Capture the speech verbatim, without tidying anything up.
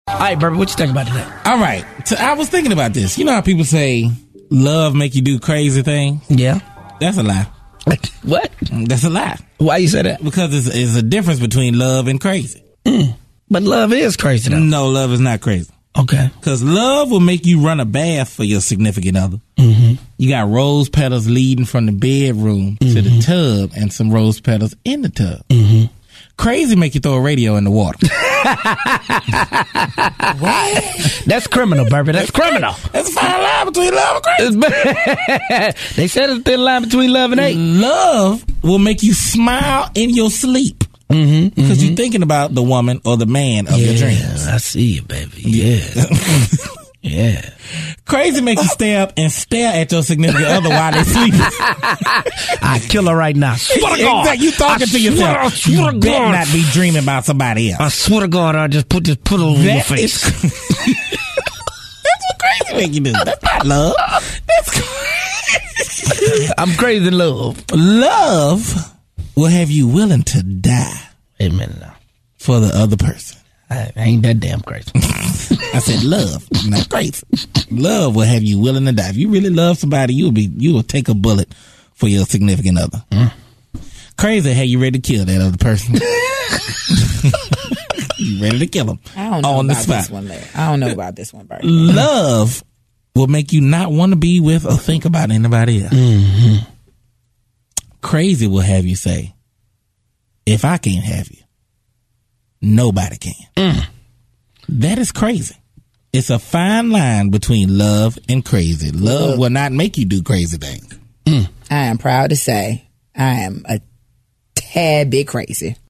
All right, Burby, what you think about that? All right. So I was thinking about this. You know how people say love make you do crazy things? Yeah. That's a lie. What? That's a lie. Why you say that? Because it's, it's a difference between love and crazy. Mm. But love is crazy, though. No, love is not crazy. Okay. Because love will make you run a bath for your significant other. Mm-hmm. You got rose petals leading from the bedroom mm-hmm. to the tub and some rose petals in the tub. Mm-hmm. Crazy make you throw a radio in the water. What? That's criminal, Burby. That's criminal. That's a fine line between love and crazy. They said it's a thin line between love and hate. Love will make you smile in your sleep. Mm-hmm, because mm-hmm. you're thinking about the woman or the man of yeah, your dreams. I see you, baby. Yeah. Yeah. Crazy make you stay up and stare at your significant other while they sleep. I kill her right now. Swear to God. Exactly. You talking I to yourself. I swear you to better God. not be dreaming about somebody else. I swear to God, I just put this put over your face. That's what crazy make you do. That's not love. That's crazy. I'm crazy in love. Love will have you willing to die. Wait a minute now. For the other person. I ain't that damn crazy. I said love, not crazy. Love will have you willing to die. If you really love somebody, you'll be you will take a bullet for your significant other. Mm. Crazy how you ready to kill that other person. You ready to kill them? I don't know on about the spot. this one, Larry. I don't know about this one, Bert. Love will make you not want to be with or think about anybody else. Mm-hmm. Crazy will have you say, if I can't have you, nobody can. Mm. That is crazy. It's a fine line between love and crazy. Love will not make you do crazy things. Mm. I am proud to say I am a tad bit crazy.